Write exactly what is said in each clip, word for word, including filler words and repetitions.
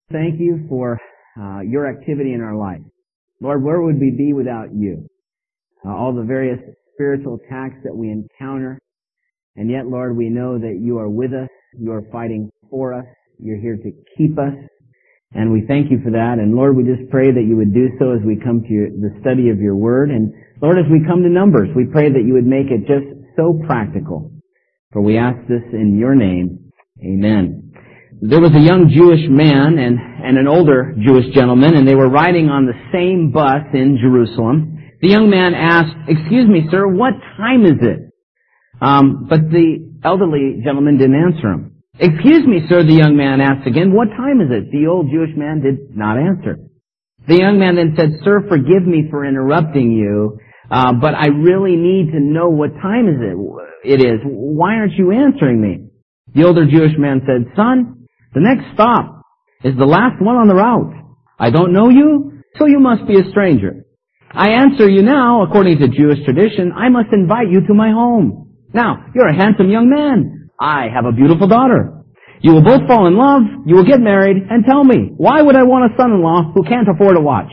Thank you for uh, your activity in our life. Lord, where would we be without you? Uh, all the various spiritual attacks that we encounter, and yet, Lord, we know that you are with us, you are fighting for us, you're here to keep us, and we thank you for that. And Lord, we just pray that you would do so as we come to your, the study of your word. And Lord, as we come to Numbers, we pray that you would make it just so practical. For we ask this in your name. Amen. There was a young Jewish man and, and an older Jewish gentleman, and they were riding on the same bus in Jerusalem. The young man asked, "Excuse me, sir, what time is it?" Um, but the elderly gentleman didn't answer him. "Excuse me, sir," the young man asked again, "what time is it?" The old Jewish man did not answer. The young man then said, "Sir, forgive me for interrupting you, uh, but I really need to know what time is it, it is. Why aren't you answering me?" The older Jewish man said, "Son, the next stop is the last one on the route. I don't know you, so you must be a stranger. I answer you now, according to Jewish tradition, I must invite you to my home. Now, you're a handsome young man. I have a beautiful daughter. You will both fall in love, you will get married, and tell me, why would I want a son-in-law who can't afford a watch?"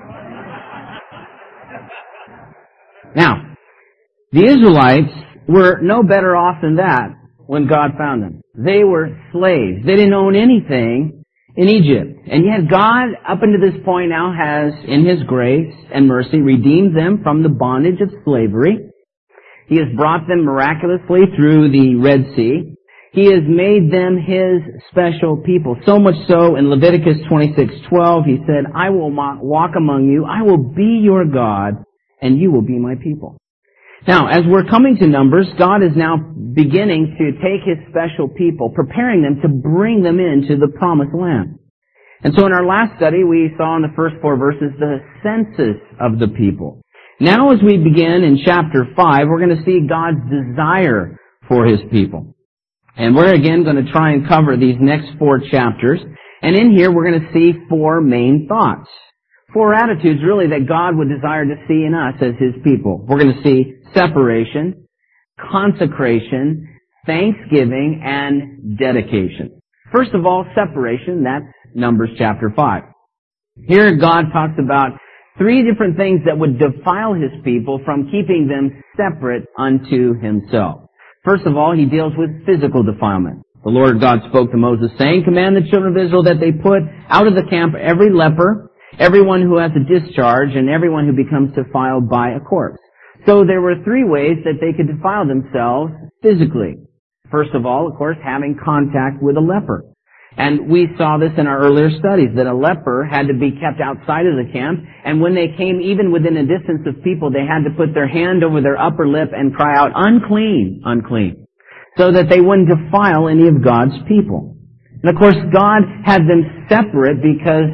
Now, the Israelites were no better off than that when God found them. They were slaves. They didn't own anything in Egypt. And yet God, up until this point now, has, in His grace and mercy, redeemed them from the bondage of slavery. He has brought them miraculously through the Red Sea. He has made them His special people. So much so, in Leviticus twenty-six twelve, He said, "I will walk among you, I will be your God, and you will be my people." Now, as we're coming to Numbers, God is now beginning to take His special people, preparing them to bring them into the promised land. And so in our last study, we saw in the first four verses the census of the people. Now as we begin in chapter five, we're going to see God's desire for His people. And we're again going to try and cover these next four chapters. And in here, we're going to see four main thoughts. Four attitudes, really, that God would desire to see in us as His people. We're going to see separation, consecration, thanksgiving, and dedication. First of all, separation. That's Numbers chapter five. Here God talks about three different things that would defile His people from keeping them separate unto Himself. First of all, He deals with physical defilement. The Lord God spoke to Moses, saying, "Command the children of Israel that they put out of the camp every leper, everyone who has a discharge, and everyone who becomes defiled by a corpse." So there were three ways that they could defile themselves physically. First of all, of course, having contact with a leper. And we saw this in our earlier studies, that a leper had to be kept outside of the camp, and when they came even within a distance of people, they had to put their hand over their upper lip and cry out, "Unclean, unclean," so that they wouldn't defile any of God's people. And of course, God had them separate because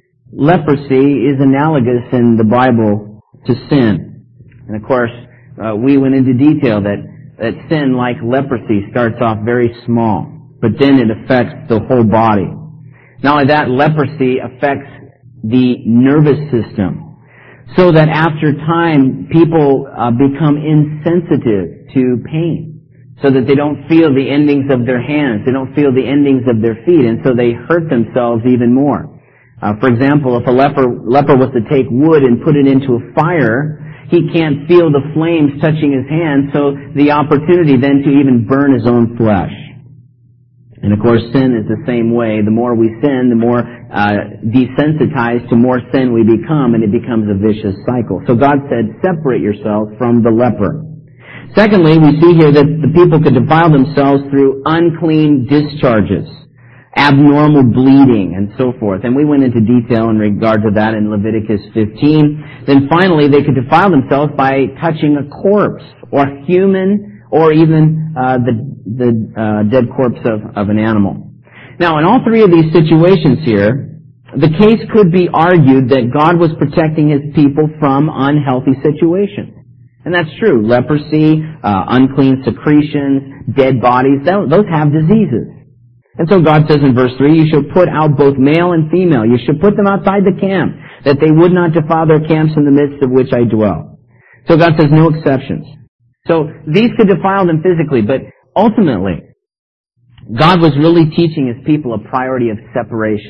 leprosy is analogous in the Bible to sin. And of course, uh, we went into detail that, that sin, like leprosy, starts off very small, but then it affects the whole body. Not only that, leprosy affects the nervous system, so that after time, people uh, become insensitive to pain, so that they don't feel the endings of their hands, they don't feel the endings of their feet, and so they hurt themselves even more. Uh, for example, if a leper, leper was to take wood and put it into a fire, he can't feel the flames touching his hand, so the opportunity then to even burn his own flesh. And of course, sin is the same way. The more we sin, the more uh, desensitized to more sin we become, and it becomes a vicious cycle. So God said, separate yourselves from the leper. Secondly, we see here that the people could defile themselves through unclean discharges, abnormal bleeding, and so forth. And we went into detail in regard to that in Leviticus fifteen. Then finally, they could defile themselves by touching a corpse, or human, or even uh, the, the uh, dead corpse of, of an animal. Now, in all three of these situations here, the case could be argued that God was protecting His people from unhealthy situations. And that's true. Leprosy, uh, unclean secretions, dead bodies, those have diseases. And so God says in verse three, "You shall put out both male and female. You shall put them outside the camp, that they would not defile their camps in the midst of which I dwell." So God says no exceptions. So these could defile them physically, but ultimately, God was really teaching His people a priority of separation.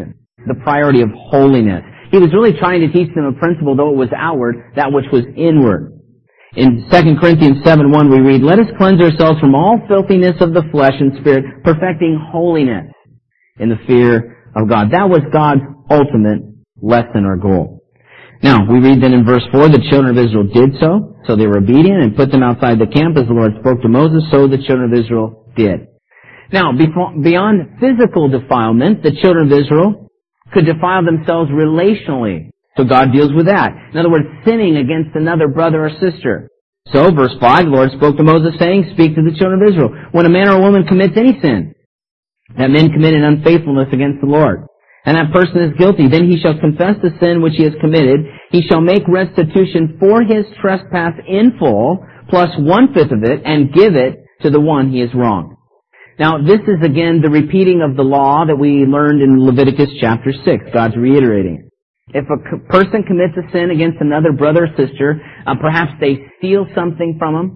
the priority of holiness. He was really trying to teach them a principle, though it was outward, that which was inward. In Second Corinthians seven one we read, "Let us cleanse ourselves from all filthiness of the flesh and spirit, perfecting holiness in the fear of God." That was God's ultimate lesson or goal. Now, we read then in verse four, the children of Israel did so, so they were obedient and put them outside the camp as the Lord spoke to Moses, so the children of Israel did. Now, beyond physical defilement, the children of Israel could defile themselves relationally. So God deals with that. In other words, sinning against another brother or sister. So, verse five, the Lord spoke to Moses saying, "Speak to the children of Israel. When a man or a woman commits any sin, that men commit an unfaithfulness against the Lord, and that person is guilty, then he shall confess the sin which he has committed. He shall make restitution for his trespass in full, plus one-fifth of it, and give it to the one he has wronged." Now, this is again the repeating of the law that we learned in Leviticus chapter six. God's reiterating it. If a c- person commits a sin against another brother or sister, uh, perhaps they steal something from them,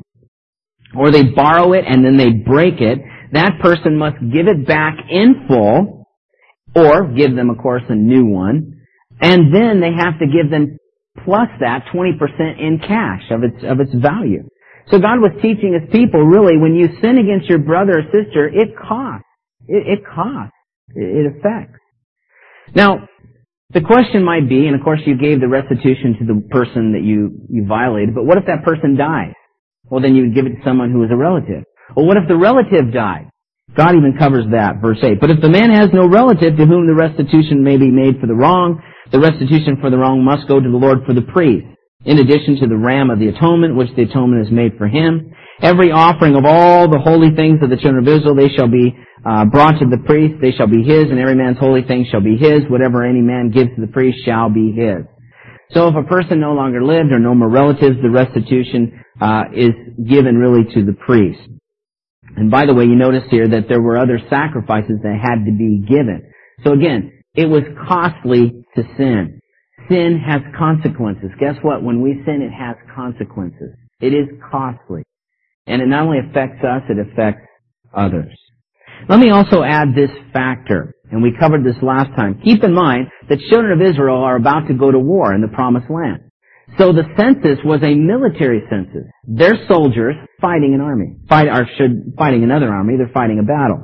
or they borrow it and then they break it, that person must give it back in full, or give them, of course, a new one, and then they have to give them plus that twenty percent in cash of its of its value. So God was teaching His people, really, when you sin against your brother or sister, it costs. It, it costs. It, it affects. Now, the question might be, and of course you gave the restitution to the person that you, you violated, but what if that person dies? Well, then you would give it to someone who is a relative. Well, what if the relative died? God even covers that, verse eight. "But if the man has no relative to whom the restitution may be made for the wrong, the restitution for the wrong must go to the Lord for the priest, in addition to the ram of the atonement, which the atonement is made for him. Every offering of all the holy things of the children of Israel, they shall be uh, brought to the priest, they shall be his, and every man's holy thing shall be his. Whatever any man gives to the priest shall be his." So if a person no longer lived or no more relatives, the restitution uh, is given really to the priest. And by the way, you notice here that there were other sacrifices that had to be given. So again, it was costly to sin. Sin has consequences. Guess what? When we sin, it has consequences. It is costly. And it not only affects us, it affects others. Let me also add this factor, and we covered this last time. Keep in mind that children of Israel are about to go to war in the Promised Land. So the census was a military census. They're soldiers fighting an army. Fight, or should, fighting another army. They're fighting a battle.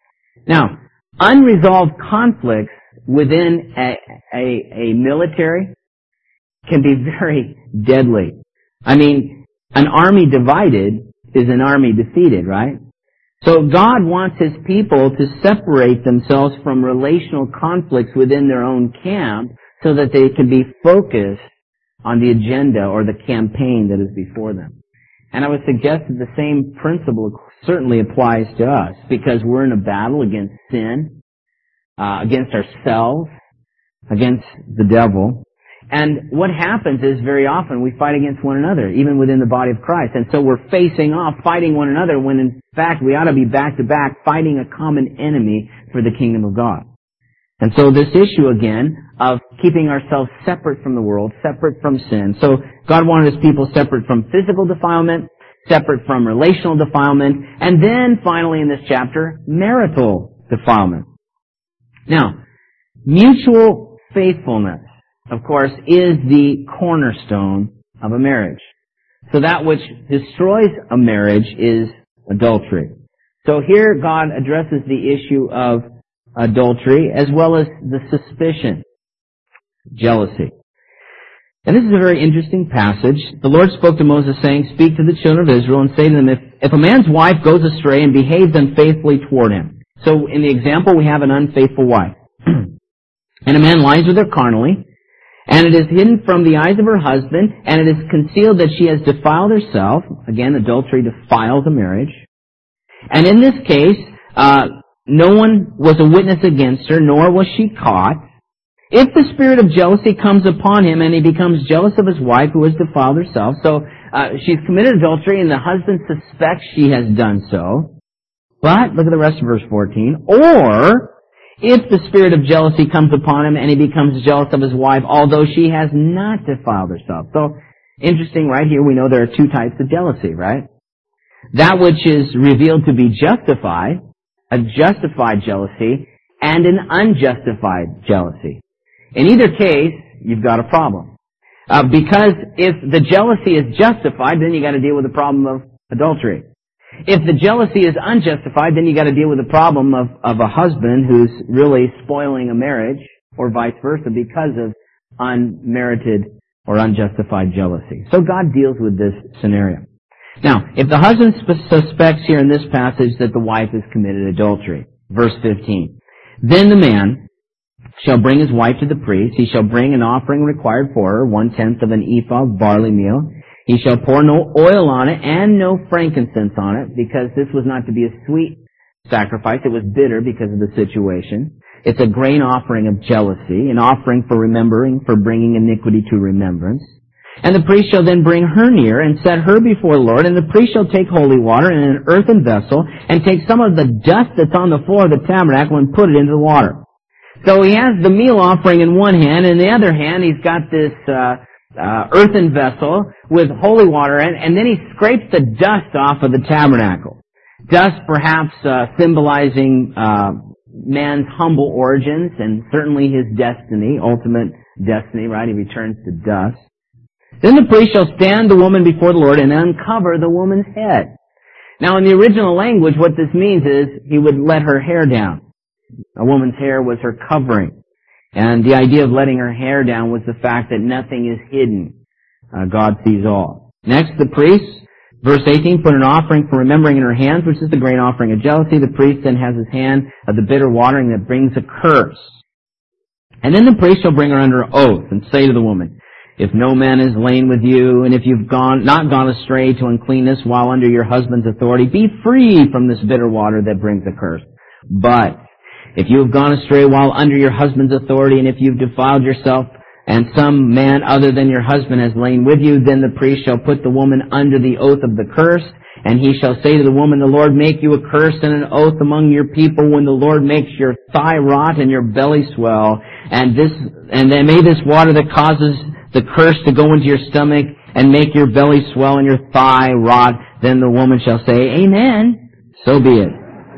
Now, unresolved conflicts within a, a, a military can be very deadly. I mean, an army divided is an army defeated, right? So God wants His people to separate themselves from relational conflicts within their own camp so that they can be focused on the agenda or the campaign that is before them. And I would suggest that the same principle certainly applies to us, because we're in a battle against sin, uh, against ourselves, against the devil. And what happens is very often we fight against one another, even within the body of Christ. And so we're facing off, fighting one another, when in fact we ought to be back to back, fighting a common enemy for the kingdom of God. And so this issue again of keeping ourselves separate from the world, separate from sin. So God wanted His people separate from physical defilement, separate from relational defilement, and then finally in this chapter, marital defilement. Now, mutual faithfulness, of course, is the cornerstone of a marriage. So that which destroys a marriage is adultery. So here God addresses the issue of adultery as well as the suspicion, jealousy. And this is a very interesting passage. The Lord spoke to Moses saying, "Speak to the children of Israel and say to them, if, if a man's wife goes astray and behaves unfaithfully toward him." So in the example, we have an unfaithful wife. "And a man lies with her carnally, and it is hidden from the eyes of her husband, and it is concealed that she has defiled herself." Again, adultery defiles a marriage. "And in this case, uh, no one was a witness against her, nor was she caught. If the spirit of jealousy comes upon him and he becomes jealous of his wife who has defiled herself," so uh, she's committed adultery and the husband suspects she has done so. But, look at the rest of verse fourteen, "Or if the spirit of jealousy comes upon him and he becomes jealous of his wife, although she has not defiled herself." So, interesting, right here we know there are two types of jealousy, right? That which is revealed to be justified, a justified jealousy, and an unjustified jealousy. In either case, you've got a problem. Uh, because if the jealousy is justified, then you got to deal with the problem of adultery. If the jealousy is unjustified, then you got to deal with the problem of, of a husband who's really spoiling a marriage, or vice versa, because of unmerited or unjustified jealousy. So God deals with this scenario. Now, if the husband suspects here in this passage that the wife has committed adultery, verse fifteen, then the man shall bring his wife to the priest. He shall bring an offering required for her, one-tenth of an ephah of barley meal. He shall pour no oil on it and no frankincense on it, because this was not to be a sweet sacrifice. It was bitter because of the situation. It's a grain offering of jealousy, an offering for remembering, for bringing iniquity to remembrance. And the priest shall then bring her near and set her before the Lord, and the priest shall take holy water in an earthen vessel and take some of the dust that's on the floor of the tabernacle and put it into the water. So he has the meal offering in one hand, and in the other hand he's got this uh, uh, earthen vessel with holy water in, and then he scrapes the dust off of the tabernacle. Dust perhaps uh, symbolizing uh, man's humble origins and certainly his destiny, ultimate destiny, right? He returns to dust. Then the priest shall stand the woman before the Lord and uncover the woman's head. Now in the original language, what this means is he would let her hair down. A woman's hair was her covering. And the idea of letting her hair down was the fact that nothing is hidden. Uh, God sees all. Next, the priest, verse eighteen, put an offering for remembering in her hands, which is the grain offering of jealousy. The priest then has his hand of the bitter watering that brings a curse. And then the priest shall bring her under oath and say to the woman, if no man is lain with you, and if you've gone not gone astray to uncleanness while under your husband's authority, be free from this bitter water that brings a curse. But if you have gone astray while under your husband's authority, and if you've defiled yourself, and some man other than your husband has lain with you, then the priest shall put the woman under the oath of the curse, and he shall say to the woman, the Lord make you a curse and an oath among your people when the Lord makes your thigh rot and your belly swell, and this, and then may this water that causes the curse to go into your stomach and make your belly swell and your thigh rot, then the woman shall say, Amen. So be it.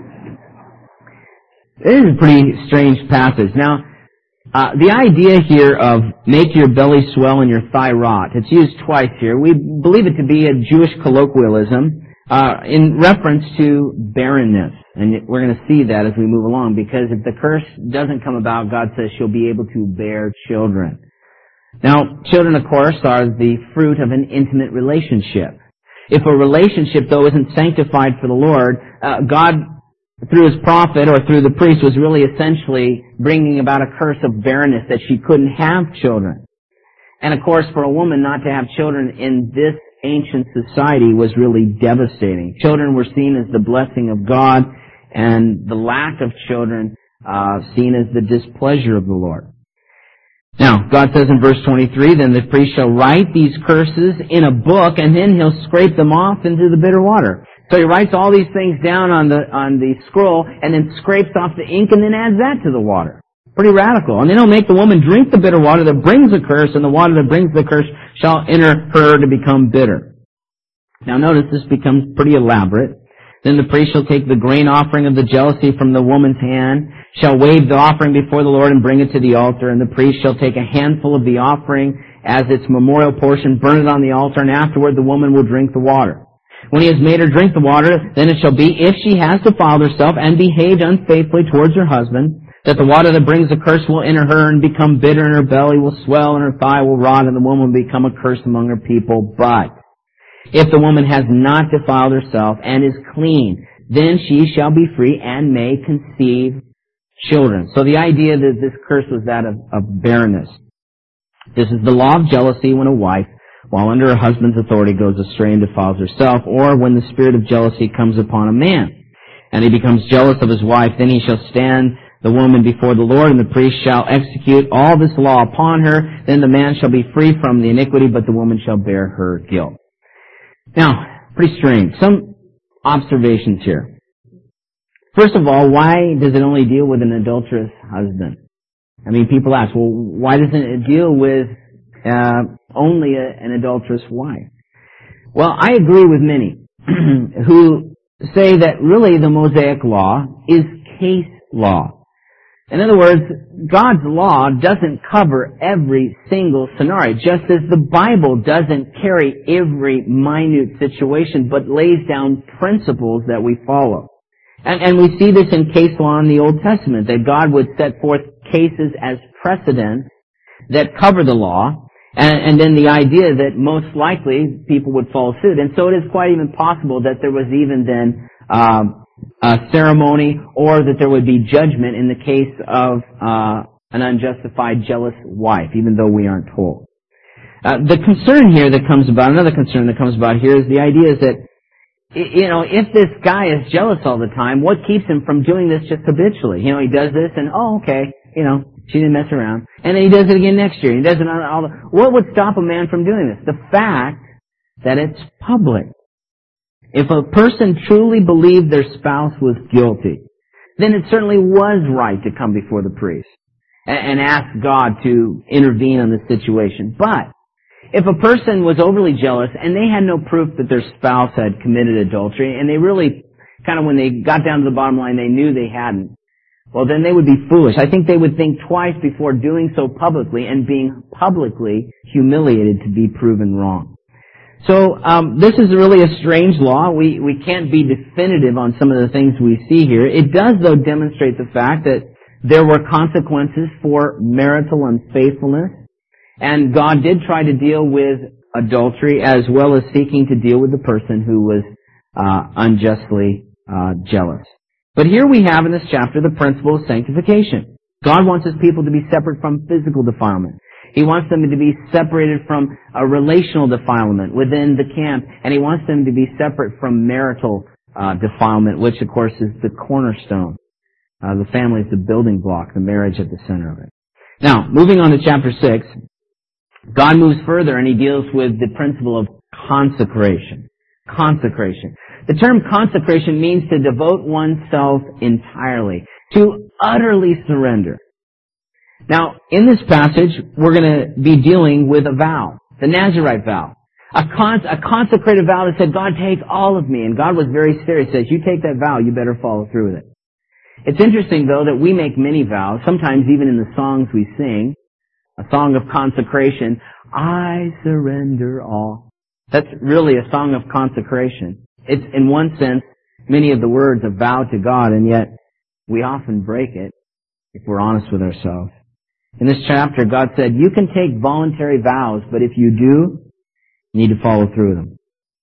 This is a pretty strange passage. Now, uh, the idea here of make your belly swell and your thigh rot, it's used twice here. We believe it to be a Jewish colloquialism uh, in reference to barrenness. And we're going to see that as we move along, because if the curse doesn't come about, God says she'll be able to bear children. Now, children, of course, are the fruit of an intimate relationship. If a relationship, though, isn't sanctified for the Lord, uh, God, through his prophet or through the priest, was really essentially bringing about a curse of barrenness, that she couldn't have children. And, of course, for a woman not to have children in this ancient society was really devastating. Children were seen as the blessing of God, and the lack of children uh, seen as the displeasure of the Lord. Now, God says in verse twenty-three, then the priest shall write these curses in a book, and then he'll scrape them off into the bitter water. So he writes all these things down on the on the scroll, and then scrapes off the ink, and then adds that to the water. Pretty radical. And then he'll make the woman drink the bitter water that brings a curse, and the water that brings the curse shall enter her to become bitter. Now notice this becomes pretty elaborate. Then the priest shall take the grain offering of the jealousy from the woman's hand, shall wave the offering before the Lord and bring it to the altar, and the priest shall take a handful of the offering as its memorial portion, burn it on the altar, and afterward the woman will drink the water. When he has made her drink the water, then it shall be, if she has defiled herself and behaved unfaithfully towards her husband, that the water that brings the curse will enter her and become bitter, and her belly will swell, and her thigh will rot, and the woman will become a curse among her people. But if the woman has not defiled herself and is clean, then she shall be free and may conceive children. So the idea that this curse was that of, of barrenness. This is the law of jealousy when a wife, while under her husband's authority, goes astray and defiles herself, or when the spirit of jealousy comes upon a man, and he becomes jealous of his wife, then he shall stand the woman before the Lord, and the priest shall execute all this law upon her. Then the man shall be free from the iniquity, but the woman shall bear her guilt. Now, pretty strange. Some observations here. First of all, why does it only deal with an adulterous husband? I mean, people ask, well, why doesn't it deal with uh, only a, an adulterous wife? Well, I agree with many who say that really the Mosaic law is case law. In other words, God's law doesn't cover every single scenario, just as the Bible doesn't carry every minute situation, but lays down principles that we follow. And, and we see this in case law in the Old Testament, that God would set forth cases as precedents that cover the law, and, and then the idea that most likely people would follow suit. And so it is quite even possible that there was even then um, a ceremony, or that there would be judgment in the case of uh, an unjustified jealous wife, even though we aren't told. Uh, the concern here that comes about, another concern that comes about here is the idea is that, you know, if this guy is jealous all the time, what keeps him from doing this just habitually? You know, he does this and, oh, okay, you know, she didn't mess around. And then he does it again next year. He does it on all the, what would stop a man from doing this? The fact that it's public. If a person truly believed their spouse was guilty, then it certainly was right to come before the priest and ask God to intervene on the situation. But if a person was overly jealous and they had no proof that their spouse had committed adultery, and they really, kind of when they got down to the bottom line, they knew they hadn't, well, then they would be foolish. I think they would think twice before doing so publicly and being publicly humiliated to be proven wrong. So um, this is really a strange law. We we can't be definitive on some of the things we see here. It does, though, demonstrate the fact that there were consequences for marital unfaithfulness, and God did try to deal with adultery as well as seeking to deal with the person who was uh, unjustly uh, jealous. But here we have in this chapter the principle of sanctification. God wants His people to be separate from physical defilement. He wants them to be separated from a relational defilement within the camp, and He wants them to be separate from marital uh, defilement, which, of course, is the cornerstone. Uh, the family is the building block, the marriage at the center of it. Now, moving on to chapter six, God moves further and He deals with the principle of consecration. Consecration. The term consecration means to devote oneself entirely, to utterly surrender. Now, in this passage, we're going to be dealing with a vow, the Nazirite vow. A, cons- a consecrated vow that said, God, take all of me. And God was very serious. He says, you take that vow, you better follow through with it. It's interesting, though, that we make many vows, sometimes even in the songs we sing, a song of consecration, I surrender all. That's really a song of consecration. It's, in one sense, many of the words a vow to God, and yet we often break it if we're honest with ourselves. In this chapter, God said, you can take voluntary vows, but if you do, you need to follow through with them.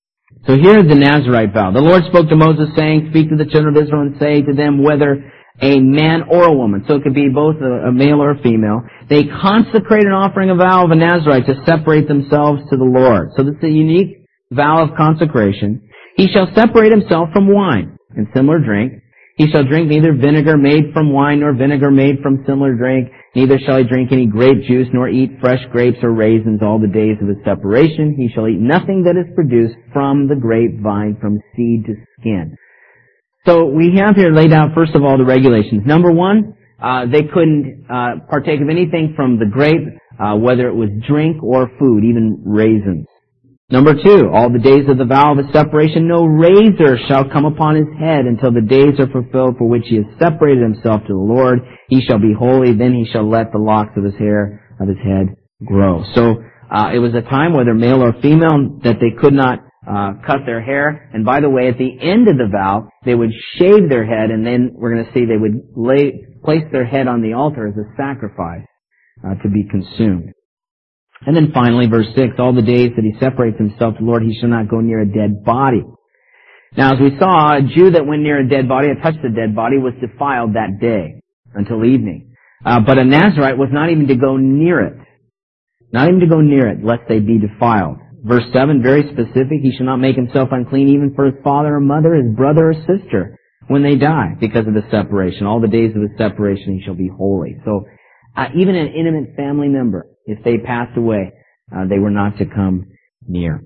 So here's the Nazirite vow. The Lord spoke to Moses, saying, speak to the children of Israel and say to them whether a man or a woman, so it could be both a, a male or a female, they consecrate an offering, a vow of a Nazirite to separate themselves to the Lord. So this is a unique vow of consecration. He shall separate himself from wine and similar drink. He shall drink neither vinegar made from wine nor vinegar made from similar drink. Neither shall he drink any grape juice nor eat fresh grapes or raisins all the days of his separation. He shall eat nothing that is produced from the grapevine from seed to skin. So we have here laid out, first of all, the regulations. Number one, uh, they couldn't uh, partake of anything from the grape, uh, whether it was drink or food, even raisins. Number two, all the days of the vow of his separation, no razor shall come upon his head until the days are fulfilled for which he has separated himself to the Lord. He shall be holy, then he shall let the locks of his hair of his head grow. So uh, it was a time, whether male or female, that they could not uh, cut their hair. And by the way, at the end of the vow, they would shave their head, and then we're going to see they would lay, place their head on the altar as a sacrifice uh, to be consumed. And then finally, verse six, all the days that he separates himself to the Lord, he shall not go near a dead body. Now, as we saw, a Jew that went near a dead body, or touched a dead body, was defiled that day until evening. Uh, but a Nazirite was not even to go near it. Not even to go near it, lest they be defiled. Verse seven, very specific, he shall not make himself unclean even for his father or mother, his brother or sister, when they die, because of the separation. All the days of his separation he shall be holy. So, uh, even an intimate family member, if they passed away, uh, they were not to come near.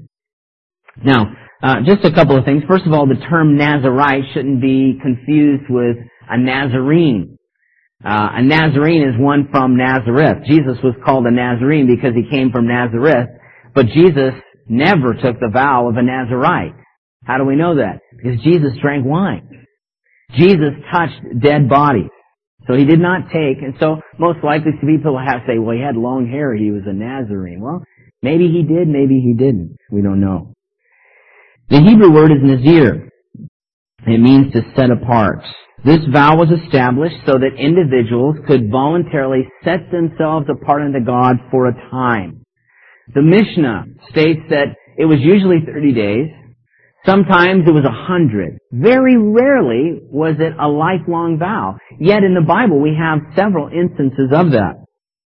Now, uh, just a couple of things. First of all, the term Nazirite shouldn't be confused with a Nazarene. Uh, a Nazarene is one from Nazareth. Jesus was called a Nazarene because he came from Nazareth, but Jesus never took the vow of a Nazirite. How do we know that? Because Jesus drank wine. Jesus touched dead bodies. So he did not take, and so most likely some people have say, well, he had long hair, he was a Nazarene. Well, maybe he did, maybe he didn't. We don't know. The Hebrew word is nazir. It means to set apart. This vow was established so that individuals could voluntarily set themselves apart unto God for a time. The Mishnah states that it was usually thirty days. Sometimes it was a hundred. Very rarely was it a lifelong vow. Yet in the Bible we have several instances of that.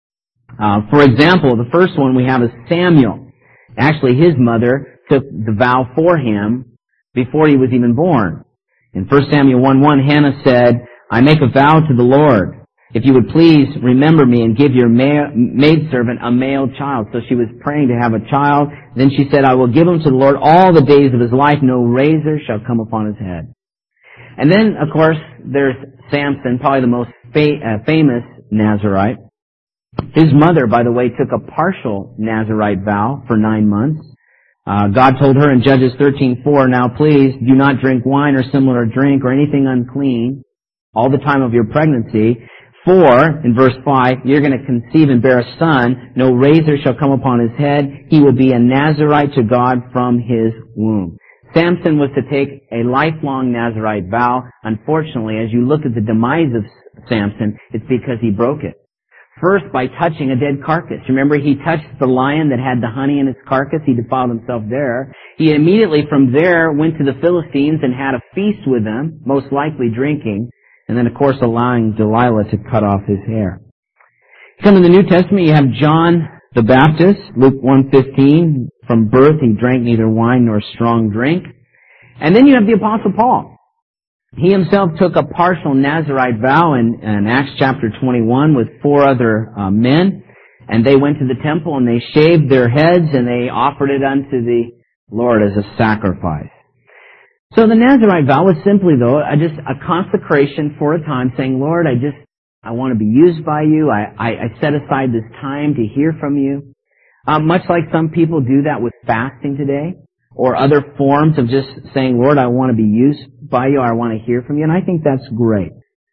Uh, for example, the first one we have is Samuel. Actually, his mother took the vow for him before he was even born. In First Samuel one one, Hannah said, I make a vow to the Lord. If you would please remember me and give your ma- maidservant a male child. So she was praying to have a child. Then she said, I will give him to the Lord all the days of his life. No razor shall come upon his head. And then, of course, there's Samson, probably the most fa- uh, famous Nazirite. His mother, by the way, took a partial Nazirite vow for nine months. Uh, God told her in Judges thirteen four, now please do not drink wine or similar drink or anything unclean all the time of your pregnancy. For, in verse five, you're going to conceive and bear a son. No razor shall come upon his head. He will be a Nazirite to God from his womb. Samson was to take a lifelong Nazirite vow. Unfortunately, as you look at the demise of Samson, it's because he broke it. First, by touching a dead carcass. Remember, he touched the lion that had the honey in its carcass. He defiled himself there. He immediately from there went to the Philistines and had a feast with them, most likely drinking, and then, of course, allowing Delilah to cut off his hair. Come to the New Testament, you have John the Baptist, Luke one fifteen. From birth, he drank neither wine nor strong drink. And then you have the Apostle Paul. He himself took a partial Nazirite vow in, in Acts chapter twenty-one with four other uh, men, and they went to the temple and they shaved their heads and they offered it unto the Lord as a sacrifice. So the Nazirite vow was simply, though, a, just a consecration for a time, saying, Lord, I just, I want to be used by you. I, I, I set aside this time to hear from you. Um, much like some people do that with fasting today, or other forms of just saying, Lord, I want to be used by you, I want to hear from you, and I think that's great.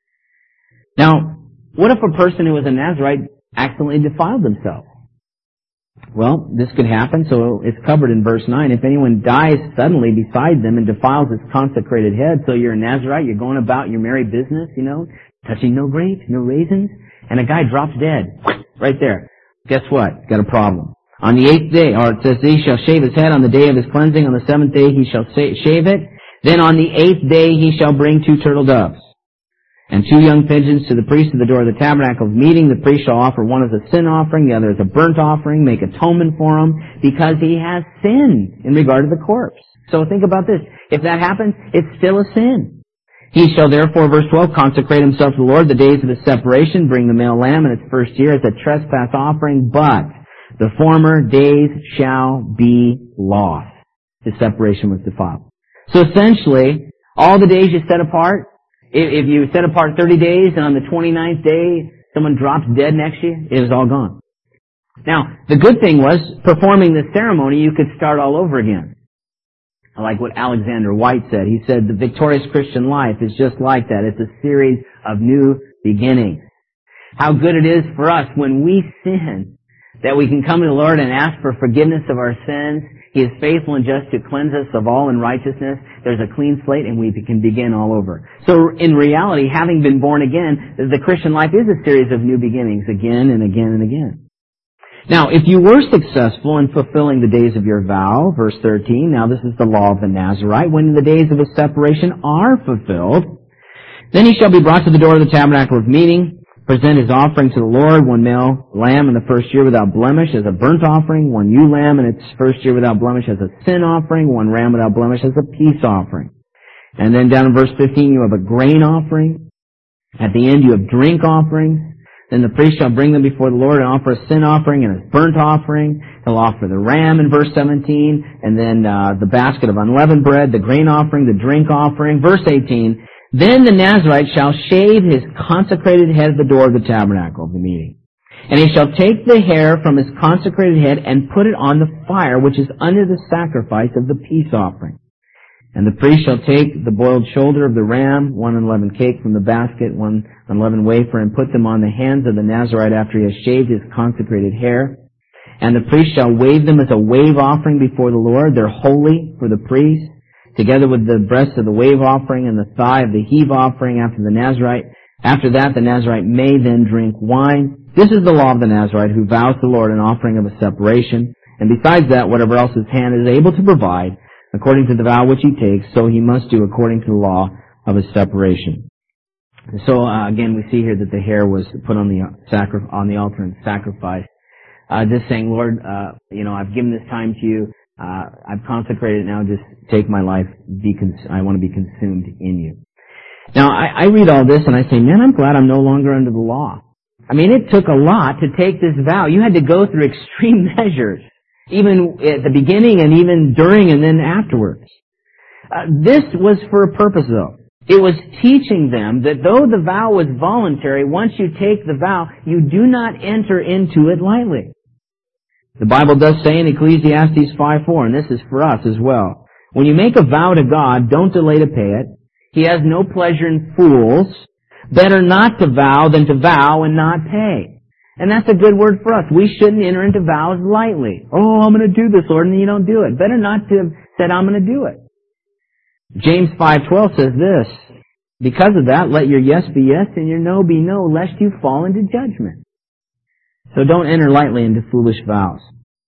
Now, what if a person who was a Nazirite accidentally defiled themselves? Well, this could happen, so it's covered in verse nine. If anyone dies suddenly beside them and defiles his consecrated head, so you're a Nazirite, you're going about your merry business, you know, touching no grapes, no raisins, and a guy drops dead, right there. Guess what? Got a problem. On the eighth day, or it says, he shall shave his head on the day of his cleansing. On the seventh day he shall shave it. Then on the eighth day he shall bring two turtle doves and two young pigeons to the priest at the door of the tabernacle of meeting. The priest shall offer one as a sin offering, the other as a burnt offering, make atonement for him, because he has sinned in regard to the corpse. So think about this. If that happens, it's still a sin. He shall therefore, verse twelve, consecrate himself to the Lord the days of his separation, bring the male lamb in its first year as a trespass offering, but the former days shall be lost. His separation was defiled. So essentially, all the days you set apart, if you set apart thirty days and on the twenty-ninth day someone drops dead next to you, it was all gone. Now, the good thing was, performing the ceremony, you could start all over again. I like what Alexander White said. He said, the victorious Christian life is just like that. It's a series of new beginnings. How good it is for us when we sin, that we can come to the Lord and ask for forgiveness of our sins. He is faithful and just to cleanse us of all unrighteousness. There's a clean slate and we can begin all over. So in reality, having been born again, the Christian life is a series of new beginnings again and again and again. Now, if you were successful in fulfilling the days of your vow, verse thirteen, now this is the law of the Nazirite, when the days of his separation are fulfilled, then he shall be brought to the door of the tabernacle of meeting, present his offering to the Lord, one male lamb in the first year without blemish as a burnt offering, one ewe lamb in its first year without blemish as a sin offering, one ram without blemish as a peace offering. And then down in verse fifteen you have a grain offering. At the end you have drink offerings. Then the priest shall bring them before the Lord and offer a sin offering and a burnt offering. He'll offer the ram in verse seventeen, and then uh, the basket of unleavened bread, the grain offering, the drink offering. Verse eighteen, then the Nazirite shall shave his consecrated head at the door of the tabernacle of the meeting. And he shall take the hair from his consecrated head and put it on the fire which is under the sacrifice of the peace offering. And the priest shall take the boiled shoulder of the ram, one unleavened cake from the basket, one unleavened wafer, and put them on the hands of the Nazarite after he has shaved his consecrated hair. And the priest shall wave them as a wave offering before the Lord. They're holy for the priest, together with the breast of the wave offering and the thigh of the heave offering after the Nazarite. After that, the Nazarite may then drink wine. This is the law of the Nazarite who vows to the Lord an offering of a separation. And besides that, whatever else his hand is able to provide, according to the vow which he takes, so he must do according to the law of his separation. So uh, again, we see here that the hair was put on the sacri- on the altar and sacrificed. Uh, just saying, Lord, uh, you know, I've given this time to you. Uh, I've consecrated it now. Just take my life. Be cons- I want to be consumed in you. Now, I, I read all this and I say, man, I'm glad I'm no longer under the law. I mean, it took a lot to take this vow. You had to go through extreme measures, even at the beginning and even during and then afterwards. Uh, this was for a purpose, though. It was teaching them that though the vow was voluntary, once you take the vow, you do not enter into it lightly. The Bible does say in Ecclesiastes five four, and this is for us as well, when you make a vow to God, don't delay to pay it. He has no pleasure in fools. Better not to vow than to vow and not pay. And that's a good word for us. We shouldn't enter into vows lightly. Oh, I'm going to do this, Lord, and you don't do it. Better not to have said, I'm going to do it. James five twelve says this, because of that, let your yes be yes and your no be no, lest you fall into judgment. So don't enter lightly into foolish vows.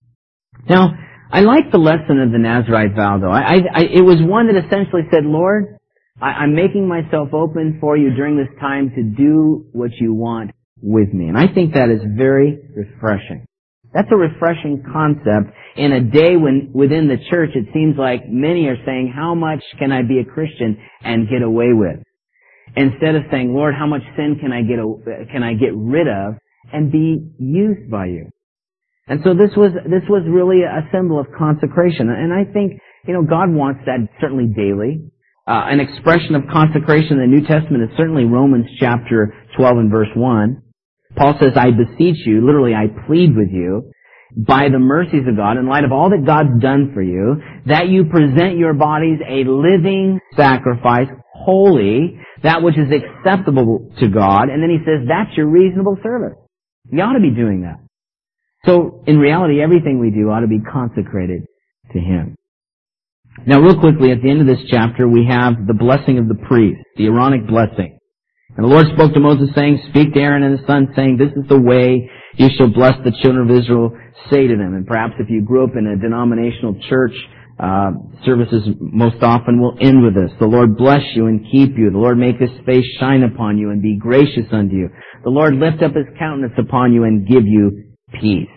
Now, I like the lesson of the Nazarite vow, though. I, I, it was one that essentially said, Lord, I, I'm making myself open for you during this time to do what you want with me. And I think that is very refreshing. That's a refreshing concept in a day when within the church it seems like many are saying, how much can I be a Christian and get away with? Instead of saying, Lord, how much sin can I get, can I get rid of and be used by you? And so this was, this was really a symbol of consecration. And I think, you know, God wants that certainly daily. Uh, an expression of consecration in the New Testament is certainly Romans chapter twelve and verse one. Paul says, I beseech you, literally I plead with you, by the mercies of God, in light of all that God's done for you, that you present your bodies a living sacrifice, holy, that which is acceptable to God. And then he says, that's your reasonable service. You ought to be doing that. So, in reality, everything we do ought to be consecrated to Him. Now, real quickly, at the end of this chapter, we have the blessing of the priest, the Aaronic blessing. And the Lord spoke to Moses, saying, speak to Aaron and his sons, saying, this is the way you shall bless the children of Israel. Say to them. And perhaps if you grew up in a denominational church, uh, services most often will end with this. The Lord bless you and keep you. The Lord make His face shine upon you and be gracious unto you. The Lord lift up His countenance upon you and give you peace.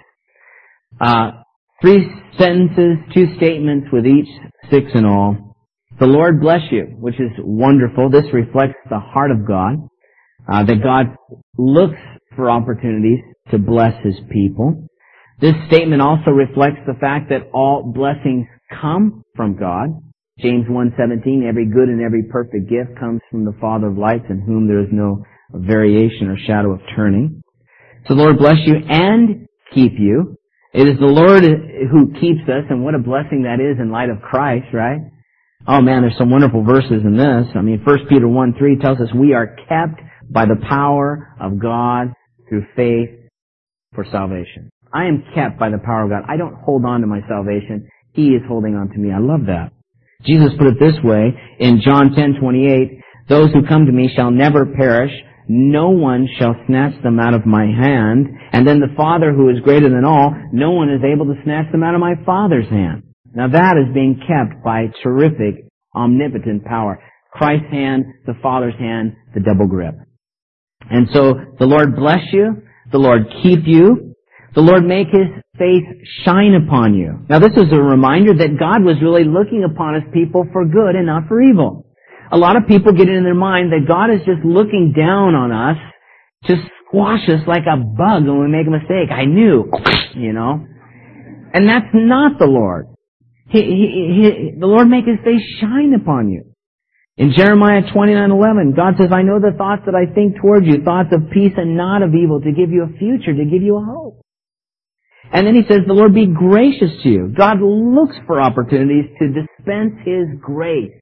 Uh, three sentences, two statements with each, six in all. The Lord bless you, which is wonderful. This reflects the heart of God, uh, that God looks for opportunities to bless His people. This statement also reflects the fact that all blessings come from God. James one seventeen, every good and every perfect gift comes from the Father of lights, in whom there is no variation or shadow of turning. So the Lord bless you and keep you. It is the Lord who keeps us, and what a blessing that is in light of Christ, right? Oh man, there's some wonderful verses in this. I mean, First Peter one three tells us we are kept by the power of God through faith for salvation. I am kept by the power of God. I don't hold on to my salvation. He is holding on to me. I love that. Jesus put it this way in John ten twenty-eight, those who come to me shall never perish. No one shall snatch them out of my hand. And then the Father who is greater than all, no one is able to snatch them out of my Father's hand. Now that is being kept by terrific, omnipotent power. Christ's hand, the Father's hand, the double grip. And so the Lord bless you. The Lord keep you. The Lord make His face shine upon you. Now this is a reminder that God was really looking upon His people for good and not for evil. A lot of people get it in their mind that God is just looking down on us to squash us like a bug when we make a mistake. I knew, you know. And that's not the Lord. He, he, he, the Lord make His face shine upon you. In Jeremiah twenty-nine eleven, God says, I know the thoughts that I think towards you, thoughts of peace and not of evil, to give you a future, to give you a hope. And then He says, the Lord be gracious to you. God looks for opportunities to dispense His grace.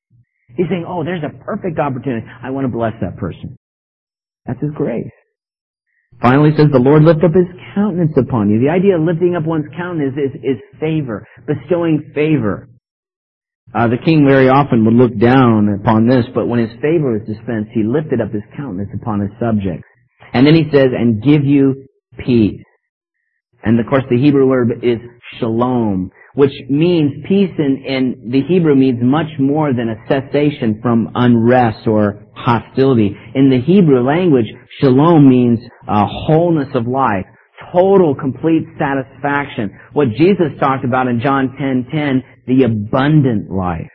He's saying, oh, there's a perfect opportunity. I want to bless that person. That's His grace. Finally, it says, the Lord lift up His countenance upon you. The idea of lifting up one's countenance is, is, is favor, bestowing favor. Uh, the king very often would look down upon this, but when his favor was dispensed, he lifted up his countenance upon his subjects. And then he says, and give you peace. And of course the Hebrew word is shalom, which means peace in, in the Hebrew means much more than a cessation from unrest or hostility. In the Hebrew language, shalom means uh, wholeness of life, total, complete satisfaction. What Jesus talked about in John ten ten, the abundant life.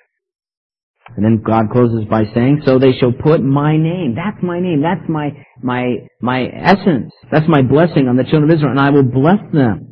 And then God closes by saying, so they shall put my name. That's my name. That's my, my, my essence. That's my blessing on the children of Israel, and I will bless them.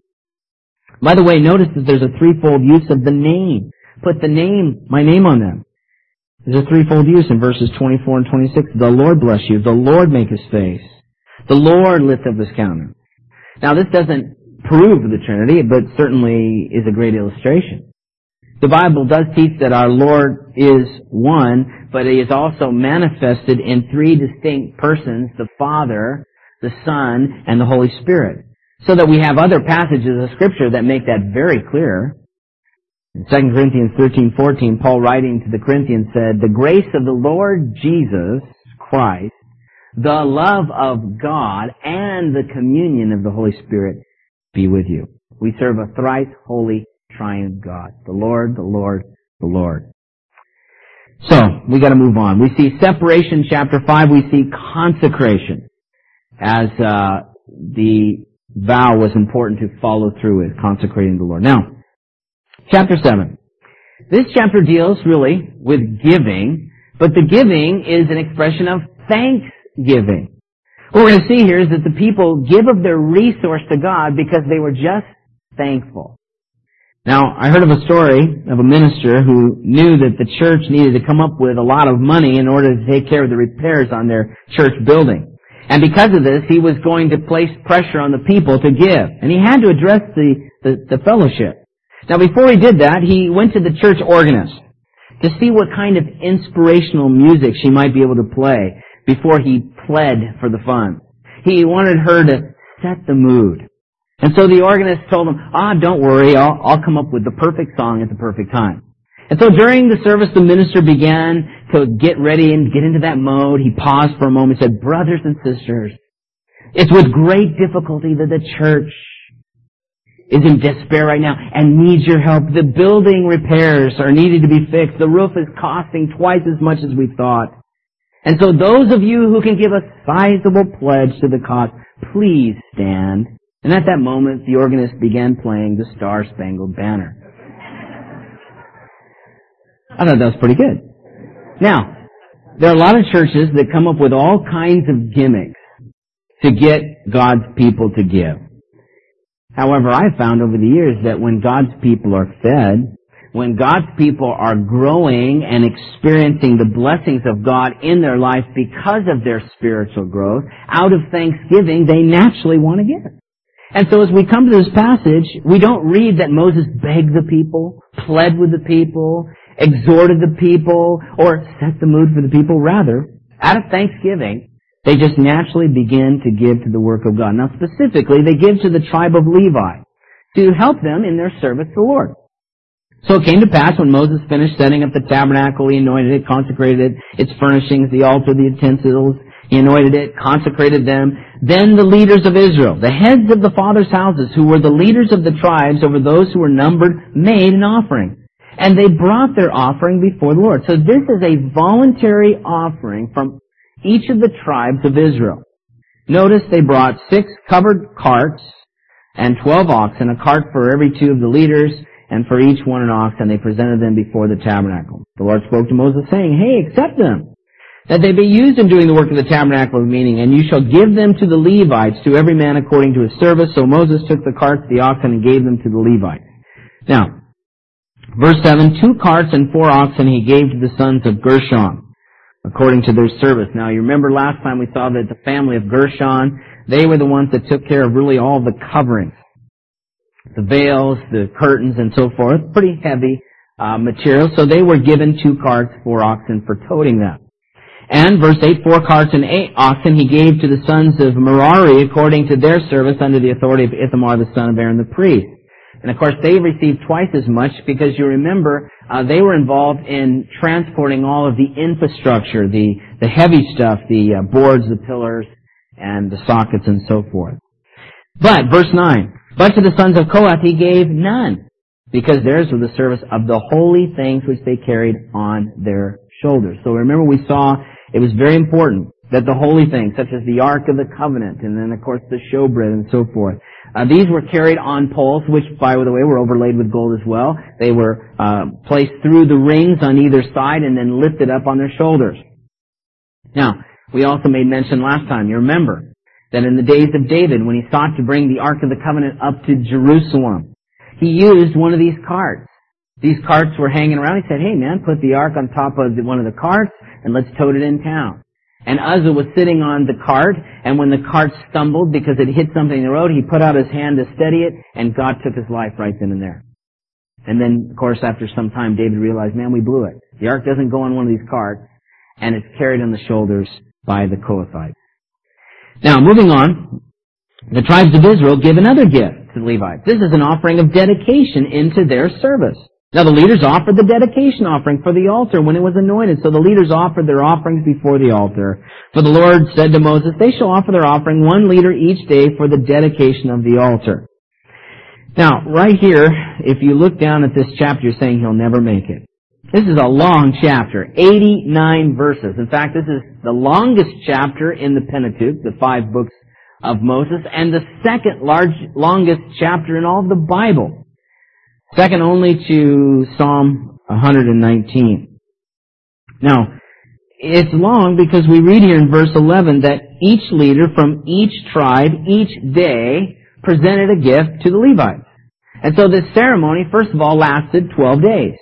By the way, notice that there's a threefold use of the name. Put the name, my name on them. There's a threefold use in verses twenty-four and twenty-six. The Lord bless you. The Lord make His face. The Lord lift up His countenance. Now this doesn't prove the Trinity, but certainly is a great illustration. The Bible does teach that our Lord is one, but He is also manifested in three distinct persons, the Father, the Son, and the Holy Spirit. So that we have other passages of Scripture that make that very clear. In Second Corinthians thirteen fourteen, Paul writing to the Corinthians said, the grace of the Lord Jesus Christ, the love of God, and the communion of the Holy Spirit be with you. We serve a thrice holy triune God. The Lord, the Lord, the Lord. So, we gotta move on. We see separation, chapter five. We see consecration as uh the vow was important to follow through with, consecrating the Lord. Now, chapter seven. This chapter deals really with giving, but the giving is an expression of thanksgiving. What we're going to see here is that the people give of their resource to God because they were just thankful. Now, I heard of a story of a minister who knew that the church needed to come up with a lot of money in order to take care of the repairs on their church building. And because of this, he was going to place pressure on the people to give. And he had to address the, the, the fellowship. Now, before he did that, he went to the church organist to see what kind of inspirational music she might be able to play before he pled for the funds. He wanted her to set the mood. And so the organist told him, ah, don't worry, I'll, I'll come up with the perfect song at the perfect time. And so during the service, the minister began to get ready and get into that mode. He paused for a moment and said, brothers and sisters, it's with great difficulty that the church is in despair right now and needs your help. The building repairs are needed to be fixed. The roof is costing twice as much as we thought. And so those of you who can give a sizable pledge to the cost, please stand. And at that moment, the organist began playing the Star-Spangled Banner. I thought that was pretty good. Now, there are a lot of churches that come up with all kinds of gimmicks to get God's people to give. However, I've found over the years that when God's people are fed, when God's people are growing and experiencing the blessings of God in their life because of their spiritual growth, out of thanksgiving, they naturally want to give. And so as we come to this passage, we don't read that Moses begged the people, pled with the people, exhorted the people, or set the mood for the people. Rather, out of thanksgiving, they just naturally begin to give to the work of God. Now specifically, they give to the tribe of Levi to help them in their service to the Lord. So it came to pass when Moses finished setting up the tabernacle, he anointed it, consecrated it, its furnishings, the altar, the utensils, he anointed it, consecrated them. Then the leaders of Israel, the heads of the fathers' houses, who were the leaders of the tribes over those who were numbered, made an offering. And they brought their offering before the Lord. So this is a voluntary offering from each of the tribes of Israel. Notice they brought six covered carts and twelve oxen, a cart for every two of the leaders, and for each one an ox, and they presented them before the tabernacle. The Lord spoke to Moses, saying, hey, accept them, that they be used in doing the work of the tabernacle of meeting, and you shall give them to the Levites, to every man according to his service. So Moses took the carts, the oxen, and gave them to the Levites. Now, verse seven, two carts and four oxen he gave to the sons of Gershon, according to their service. Now, you remember last time we saw that the family of Gershon, they were the ones that took care of really all the coverings. The veils, the curtains, and so forth. Pretty heavy uh, material, so they were given two carts, four oxen for toting them. And verse eight, four carts and eight oxen he gave to the sons of Merari according to their service under the authority of Ithamar the son of Aaron the priest. And of course they received twice as much because you remember uh, they were involved in transporting all of the infrastructure, the, the heavy stuff, the uh, boards, the pillars, and the sockets and so forth. But, verse nine, but to the sons of Kohath he gave none, because theirs was the service of the holy things which they carried on their shoulders. So remember we saw it was very important that the holy things, such as the Ark of the Covenant, and then of course the showbread and so forth, uh, these were carried on poles, which by the way were overlaid with gold as well. They were uh, placed through the rings on either side and then lifted up on their shoulders. Now, we also made mention last time, you remember, that in the days of David, when he sought to bring the Ark of the Covenant up to Jerusalem, he used one of these carts. These carts were hanging around. He said, hey man, put the Ark on top of the, one of the carts and let's tote it in town. And Uzzah was sitting on the cart, and when the cart stumbled because it hit something in the road, he put out his hand to steady it, and God took his life right then and there. And then, of course, after some time, David realized, man, we blew it. The Ark doesn't go on one of these carts, and it's carried on the shoulders by the Kohathites. Now, moving on, the tribes of Israel give another gift to the Levites. This is an offering of dedication into their service. Now, the leaders offered the dedication offering for the altar when it was anointed. So the leaders offered their offerings before the altar. For the Lord said to Moses, they shall offer their offering one liter each day for the dedication of the altar. Now, right here, if you look down at this chapter, you're saying he'll never make it. This is a long chapter, eighty-nine verses. In fact, this is the longest chapter in the Pentateuch, the five books of Moses, and the second large, longest chapter in all of the Bible. Second only to Psalm one nineteen. Now, it's long because we read here in verse eleven that each leader from each tribe, each day, presented a gift to the Levites. And so this ceremony, first of all, lasted twelve days.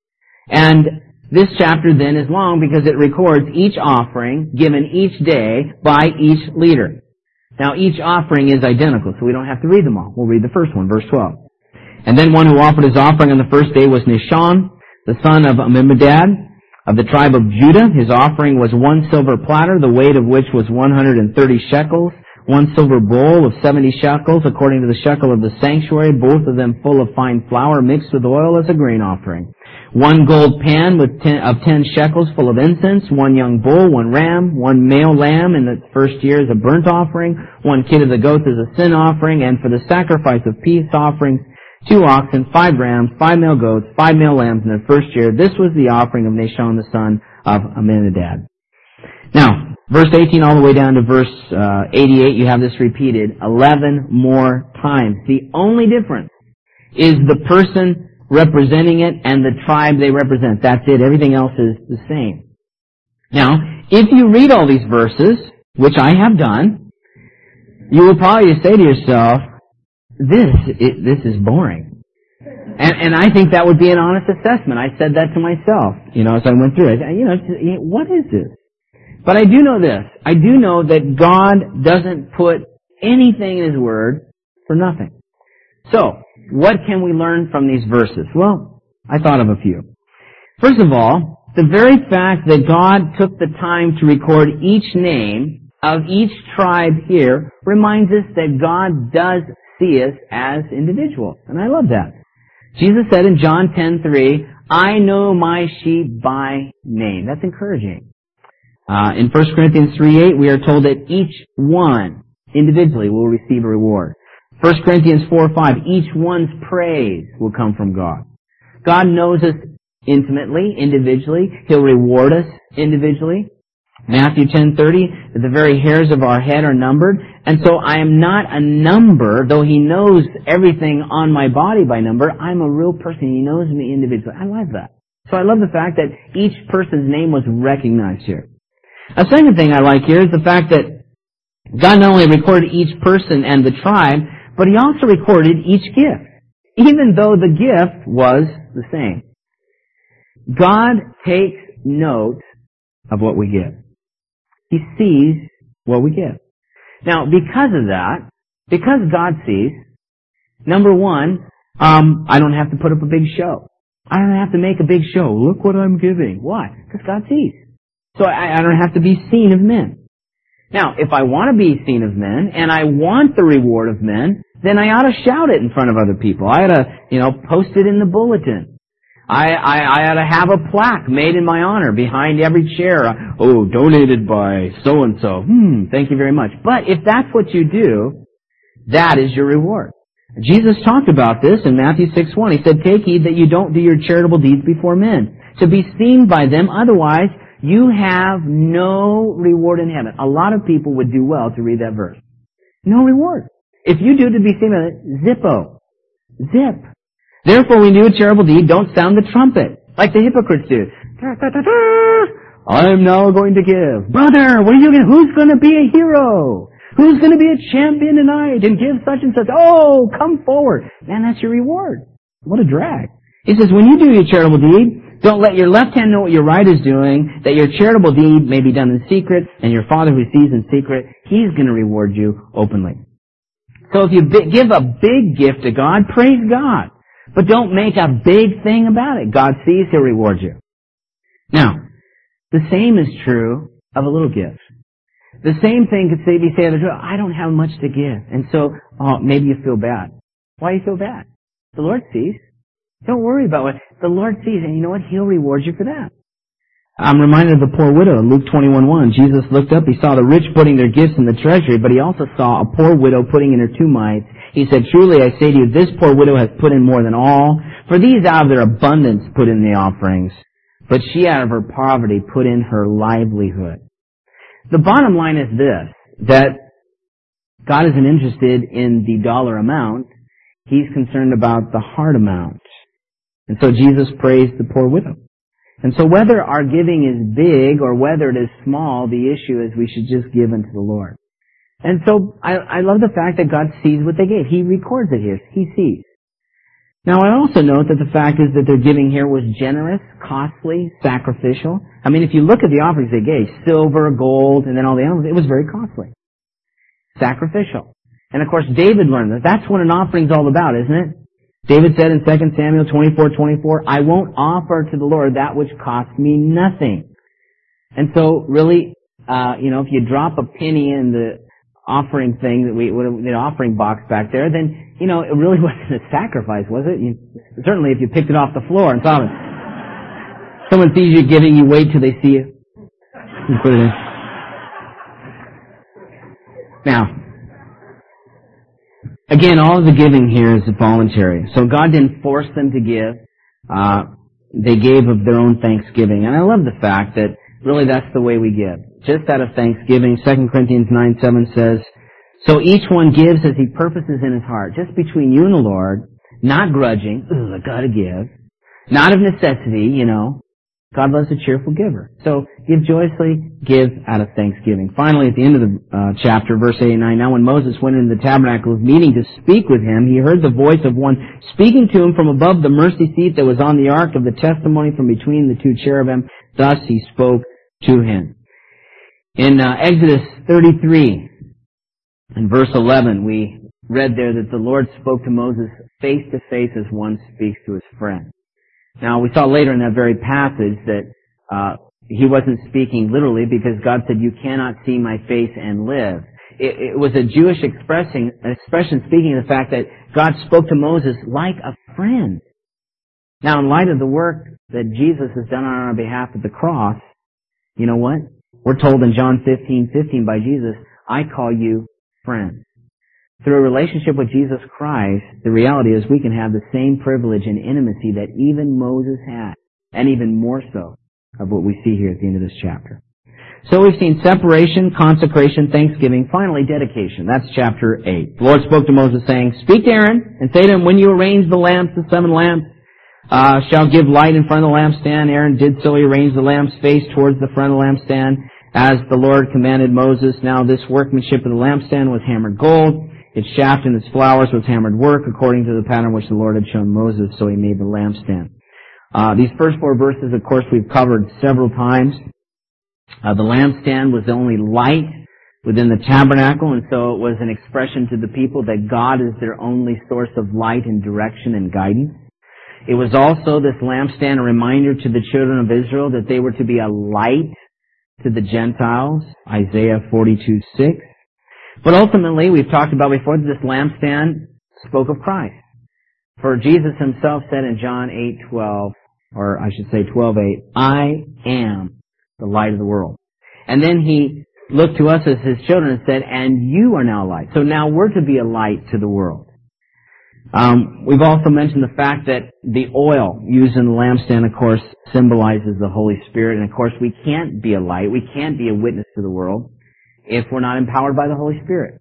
And this chapter then is long because it records each offering given each day by each leader. Now, each offering is identical, so we don't have to read them all. We'll read the first one, verse twelve. And then one who offered his offering on the first day was Nishon, the son of Amminadab, of the tribe of Judah. His offering was one silver platter, the weight of which was one hundred thirty shekels, one silver bowl of seventy shekels, according to the shekel of the sanctuary, both of them full of fine flour mixed with oil as a grain offering. One gold pan with ten, of ten shekels full of incense, one young bull, one ram, one male lamb in the first year as a burnt offering, one kid of the goats as a sin offering, and for the sacrifice of peace offerings, two oxen, five rams, five male goats, five male lambs in the first year. This was the offering of Nashon, the son of Amminadab. Now, verse eighteen all the way down to verse uh, eighty-eight, you have this repeated eleven more times. The only difference is the person representing it and the tribe they represent. That's it. Everything else is the same. Now, if you read all these verses, which I have done, you will probably say to yourself, This it, this is boring. And and I think that would be an honest assessment. I said that to myself, you know, as I went through it. You know, what is this? But I do know this. I do know that God doesn't put anything in His Word for nothing. So, what can we learn from these verses? Well, I thought of a few. First of all, the very fact that God took the time to record each name of each tribe here reminds us that God does see us as individuals. And I love that. Jesus said in John ten three, I know my sheep by name. That's encouraging. Uh, in First Corinthians three eight, we are told that each one individually will receive a reward. First Corinthians four five, each one's praise will come from God. God knows us intimately, individually. He'll reward us individually. Matthew ten thirty, the very hairs of our head are numbered. And so I am not a number, though He knows everything on my body by number. I'm a real person. He knows me individually. I love that. So I love the fact that each person's name was recognized here. A second thing I like here is the fact that God not only recorded each person and the tribe, but He also recorded each gift, even though the gift was the same. God takes note of what we give. He sees what we give. Now, because of that, because God sees, number one, um, I don't have to put up a big show. I don't have to make a big show. Look what I'm giving. Why? Because God sees. So I, I don't have to be seen of men. Now, if I want to be seen of men, and I want the reward of men, then I ought to shout it in front of other people. I ought to, you know, post it in the bulletin. I, I, I ought to have a plaque made in my honor behind every chair. Oh, donated by so-and-so. Hmm, thank you very much. But if that's what you do, that is your reward. Jesus talked about this in Matthew six one. He said, take heed that you don't do your charitable deeds before men, to be seen by them. Otherwise, you have no reward in heaven. A lot of people would do well to read that verse. No reward. If you do to be seen by it, zippo. Zip. Therefore, when you do a charitable deed, don't sound the trumpet, like the hypocrites do. Da, da, da, da. I'm now going to give. Brother, what are you going to, who's going to be a hero? Who's going to be a champion tonight and give such and such? Oh, come forward. Man, that's your reward. What a drag. He says, when you do your charitable deed, don't let your left hand know what your right is doing, that your charitable deed may be done in secret, and your Father who sees in secret, He's going to reward you openly. So if you give a big gift to God, praise God. But don't make a big thing about it. God sees, He'll reward you. Now, the same is true of a little gift. The same thing could say, be said, I don't have much to give. And so, oh, maybe you feel bad. Why do you feel bad? The Lord sees. Don't worry about what the Lord sees, and you know what? He'll reward you for that. I'm reminded of the poor widow in Luke twenty-one one. Jesus looked up, He saw the rich putting their gifts in the treasury, but He also saw a poor widow putting in her two mites. He said, truly I say to you, this poor widow has put in more than all, for these out of their abundance put in the offerings, but she out of her poverty put in her livelihood. The bottom line is this, that God isn't interested in the dollar amount. He's concerned about the heart amount. And so Jesus praised the poor widow. And so whether our giving is big or whether it is small, the issue is we should just give unto the Lord. And so I, I love the fact that God sees what they gave. He records it here. He sees. Now I also note that the fact is that their giving here was generous, costly, sacrificial. I mean, if you look at the offerings they gave, silver, gold, and then all the animals, it was very costly. Sacrificial. And of course David learned that. That's what an offering's all about, isn't it? David said in Second Samuel twenty-four twenty-four, I won't offer to the Lord that which costs me nothing. And so really, uh, you know, if you drop a penny in the offering thing that we, the offering box back there, then, you know, it really wasn't a sacrifice, was it? You, certainly if you picked it off the floor and saw it. Someone sees you giving, you wait till they see you. You put it in. Now, again, all of the giving here is voluntary. So God didn't force them to give. Uh, they gave of their own thanksgiving. And I love the fact that really that's the way we give. Just out of thanksgiving. Second Corinthians nine seven says, so each one gives as he purposes in his heart, just between you and the Lord, not grudging, ooh, I gotta give. Not of necessity, you know. God loves a cheerful giver. So give joyously, give out of thanksgiving. Finally, at the end of the uh, chapter, verse eight and nine, now when Moses went into the tabernacle of meeting to speak with him, he heard the voice of one speaking to him from above the mercy seat that was on the ark of the testimony from between the two cherubim. Thus he spoke to him. In uh, Exodus thirty-three, in verse eleven, we read there that the Lord spoke to Moses face to face as one speaks to his friend. Now, we saw later in that very passage that uh he wasn't speaking literally because God said, you cannot see my face and live. It, it was a Jewish expressing, expression speaking of the fact that God spoke to Moses like a friend. Now, in light of the work that Jesus has done on our behalf at the cross, you know what? We're told in John fifteen fifteen by Jesus, I call you friends. Through a relationship with Jesus Christ, the reality is we can have the same privilege and intimacy that even Moses had, and even more so of what we see here at the end of this chapter. So we've seen separation, consecration, thanksgiving, finally dedication. That's chapter eight. The Lord spoke to Moses saying, speak to Aaron and say to him, when you arrange the lamps, the seven lamps, uh, shall give light in front of the lampstand. Aaron did so. He arranged the lamps face towards the front of the lampstand as the Lord commanded Moses. Now this workmanship of the lampstand was hammered gold. Its shaft and its flowers was hammered work according to the pattern which the Lord had shown Moses, so he made the lampstand. Uh, these first four verses, of course, we've covered several times. Uh, the lampstand was the only light within the tabernacle, and so it was an expression to the people that God is their only source of light and direction and guidance. It was also, this lampstand, a reminder to the children of Israel that they were to be a light to the Gentiles, Isaiah forty-two six. But ultimately, we've talked about before that this lampstand spoke of Christ. For Jesus himself said in John eight twelve, or I should say twelve eight, I am the light of the world. And then he looked to us as his children and said, and you are now light. So now we're to be a light to the world. Um, we've also mentioned the fact that the oil used in the lampstand, of course, symbolizes the Holy Spirit. And of course, we can't be a light, we can't be a witness to the world if we're not empowered by the Holy Spirit.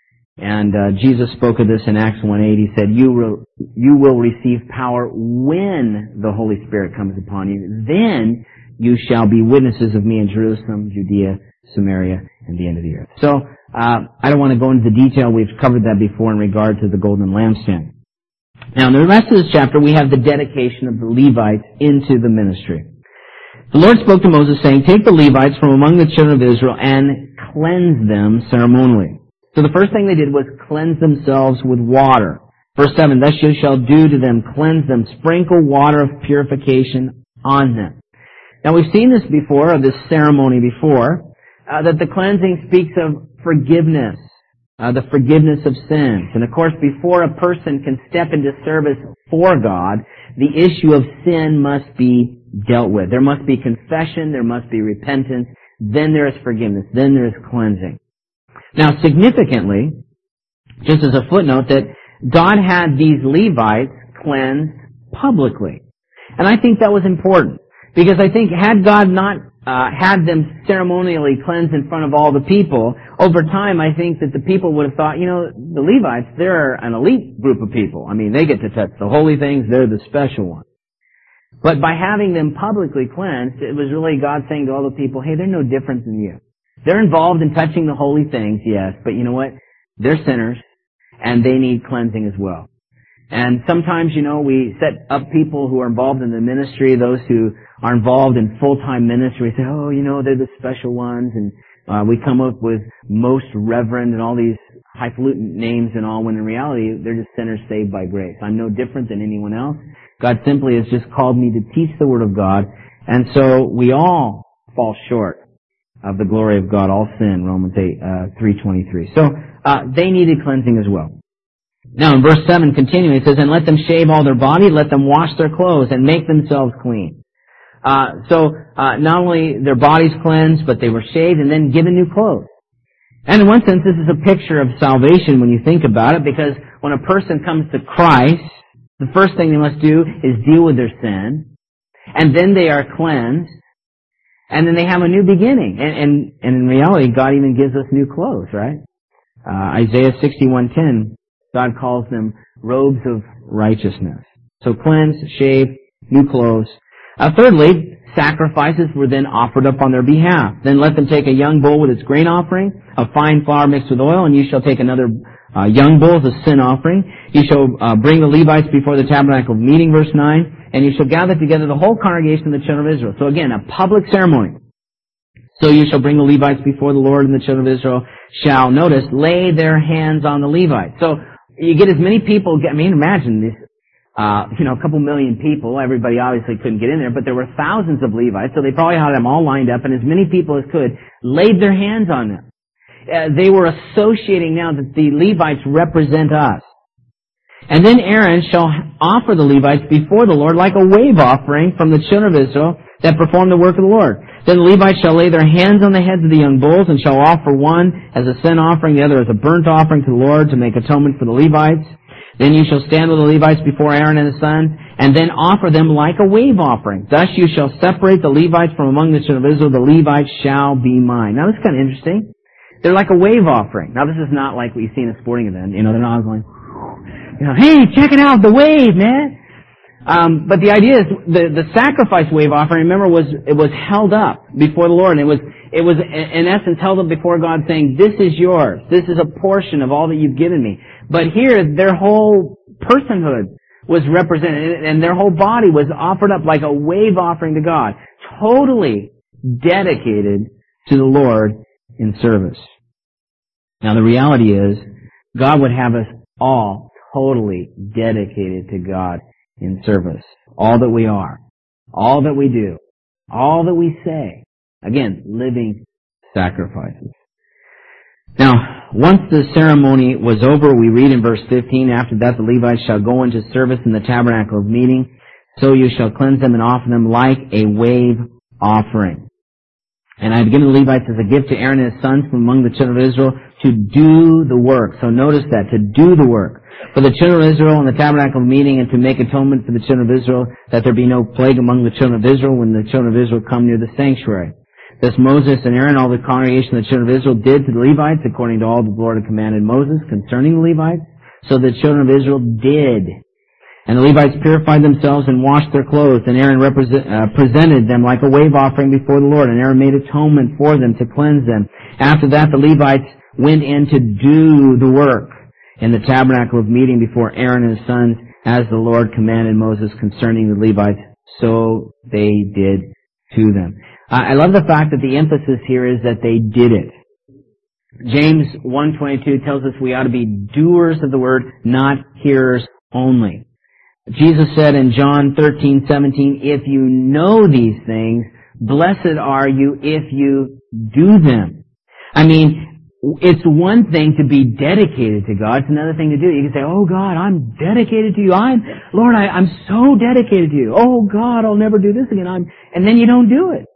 And uh, Jesus spoke of this in Acts one eight. He said, you will, you will receive power when the Holy Spirit comes upon you. Then you shall be witnesses of me in Jerusalem, Judea, Samaria, and the end of the earth. So, uh, I don't want to go into the detail. We've covered that before in regard to the golden lampstand. Now, in the rest of this chapter, we have the dedication of the Levites into the ministry. The Lord spoke to Moses, saying, take the Levites from among the children of Israel and cleanse them ceremonially. So the first thing they did was cleanse themselves with water. Verse seven, thus you shall do to them, cleanse them, sprinkle water of purification on them. Now we've seen this before, of this ceremony before, uh, that the cleansing speaks of forgiveness, uh, the forgiveness of sins. And of course, before a person can step into service for God, the issue of sin must be dealt with. There must be confession, there must be repentance, then there is forgiveness, then there is cleansing. Now, significantly, just as a footnote, that God had these Levites cleansed publicly. And I think that was important. Because I think had God not uh, had them ceremonially cleansed in front of all the people, over time I think that the people would have thought, you know, the Levites, they're an elite group of people. I mean, they get to touch the holy things, they're the special ones. But by having them publicly cleansed, it was really God saying to all the people, hey, they're no different than you. They're involved in touching the holy things, yes, but you know what? They're sinners, and they need cleansing as well. And sometimes, you know, we set up people who are involved in the ministry, those who are involved in full-time ministry, say, oh, you know, they're the special ones, and uh, we come up with most reverend and all these highfalutin names and all, when in reality, they're just sinners saved by grace. I'm no different than anyone else. God simply has just called me to teach the Word of God, and so we all fall short of the glory of God, all sin, Romans eight, uh, three twenty-three. So, uh, they needed cleansing as well. Now, in verse seven, continuing, it says, and let them shave all their body, let them wash their clothes, and make themselves clean. Uh, so, uh, not only their bodies cleansed, but they were shaved and then given new clothes. And in one sense, this is a picture of salvation when you think about it, because when a person comes to Christ, the first thing they must do is deal with their sin, and then they are cleansed, and then they have a new beginning. And, and, and in reality, God even gives us new clothes, right? Uh, Isaiah sixty-one ten, God calls them robes of righteousness. So cleanse, shave, new clothes. Uh, thirdly, sacrifices were then offered up on their behalf. Then let them take a young bull with its grain offering, a fine flour mixed with oil, and you shall take another uh, young bull as a sin offering. You shall uh, bring the Levites before the tabernacle of meeting, verse nine, and you shall gather together the whole congregation of the children of Israel. So again, a public ceremony. So you shall bring the Levites before the Lord, and the children of Israel shall, notice, lay their hands on the Levites. So you get as many people, I mean, imagine this, uh, you know, a couple million people. Everybody obviously couldn't get in there, but there were thousands of Levites, so they probably had them all lined up, and as many people as could laid their hands on them. Uh, they were associating now that the Levites represent us. And then Aaron shall offer the Levites before the Lord like a wave offering from the children of Israel that perform the work of the Lord. Then the Levites shall lay their hands on the heads of the young bulls and shall offer one as a sin offering, the other as a burnt offering to the Lord to make atonement for the Levites. Then you shall stand with the Levites before Aaron and his sons, and then offer them like a wave offering. Thus you shall separate the Levites from among the children of Israel. The Levites shall be mine. Now this is kind of interesting. They're like a wave offering. Now this is not like what you see in a sporting event. You know, they're not going, you know, hey, check it out, the wave, man. Um, but the idea is the, the sacrifice wave offering, remember, was it was held up before the Lord, and it was it was in essence held up before God, saying, "This is yours. This is a portion of all that you've given me." But here, their whole personhood was represented, and their whole body was offered up like a wave offering to God, totally dedicated to the Lord in service. Now, the reality is, God would have us all totally dedicated to God in service. All that we are, all that we do, all that we say. Again, living sacrifices. Now, once the ceremony was over, we read in verse fifteen, after that the Levites shall go into service in the tabernacle of meeting, so you shall cleanse them and offer them like a wave offering. And I have given the Levites as a gift to Aaron and his sons from among the children of Israel to do the work. So notice that, to do the work. For the children of Israel in the tabernacle of meeting, and to make atonement for the children of Israel, that there be no plague among the children of Israel when the children of Israel come near the sanctuary. Thus Moses and Aaron, all the congregation of the children of Israel, did to the Levites, according to all that the Lord had commanded Moses concerning the Levites. So the children of Israel did. And the Levites purified themselves and washed their clothes, and Aaron represent, uh, presented them like a wave offering before the Lord, and Aaron made atonement for them to cleanse them. After that, the Levites went in to do the work in the tabernacle of meeting before Aaron and his sons, as the Lord commanded Moses concerning the Levites. So they did to them. Uh, I love the fact that the emphasis here is that they did it. James one twenty-two tells us we ought to be doers of the word, not hearers only. Jesus said in John thirteen seventeen, if you know these things, blessed are you if you do them. I mean, it's one thing to be dedicated to God. It's another thing to do it. You can say, oh God, I'm dedicated to you. I'm, Lord, I, I'm so dedicated to you. Oh God, I'll never do this again. I'm, and then you don't do it.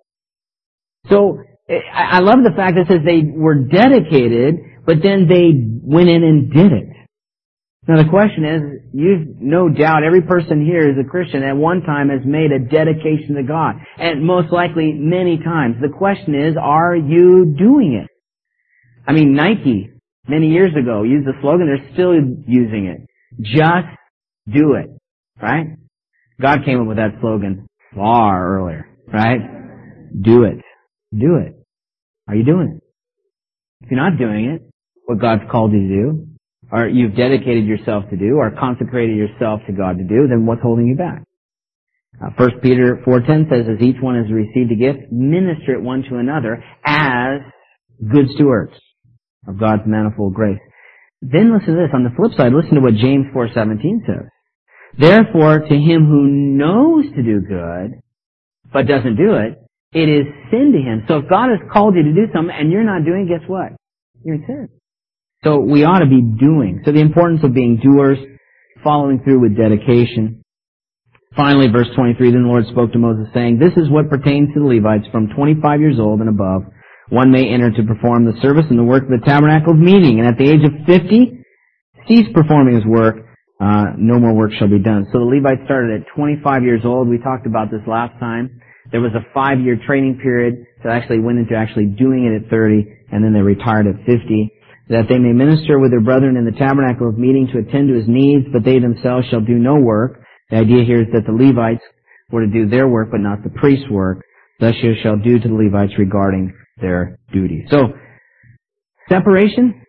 So, I love the fact that it says they were dedicated, but then they went in and did it. Now the question is, you no doubt every person here is a Christian at one time has made a dedication to God. And most likely many times. The question is, are you doing it? I mean, Nike, many years ago, used the slogan, they're still using it. Just do it. Right? God came up with that slogan far earlier. Right? Do it. Do it. Are you doing it? If you're not doing it, what God's called you to do, or you've dedicated yourself to do, or consecrated yourself to God to do, then what's holding you back? Uh, First Peter four ten says, as each one has received a gift, minister it one to another as good stewards of God's manifold grace. Then listen to this. On the flip side, listen to what James four seventeen says. Therefore, to him who knows to do good, but doesn't do it, it is sin to him. So if God has called you to do something and you're not doing it, guess what? You're in sin. So we ought to be doing. So the importance of being doers, following through with dedication. Finally, verse twenty-three, then the Lord spoke to Moses, saying, this is what pertains to the Levites from twenty-five years old and above. One may enter to perform the service and the work of the tabernacle of meeting, and at the age of fifty, cease performing his work. Uh, no more work shall be done. So the Levites started at twenty-five years old. We talked about this last time. There was a five-year training period that actually went into actually doing it at thirty, and then they retired at fifty. That they may minister with their brethren in the tabernacle of meeting to attend to his needs, but they themselves shall do no work. The idea here is that the Levites were to do their work, but not the priest's work. Thus you shall do to the Levites regarding their duties. So, separation,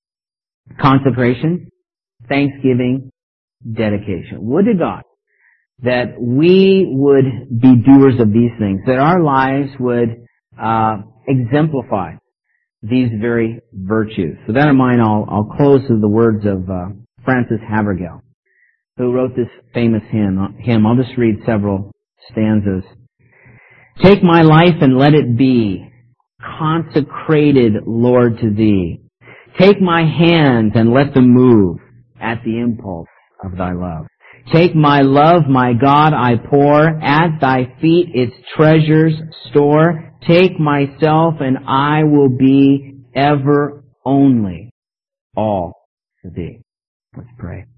consecration, thanksgiving, dedication. Would to God that we would be doers of these things, that our lives would uh, exemplify these very virtues. So that in mind, I'll, I'll close with the words of uh, Francis Havergal, who wrote this famous hymn. hymn. I'll just read several stanzas. Take my life and let it be consecrated, Lord, to Thee. Take my hands and let them move at the impulse of Thy love. Take my love, my God, I pour at Thy feet its treasures store. Take myself and I will be ever only all to Thee. Let's pray.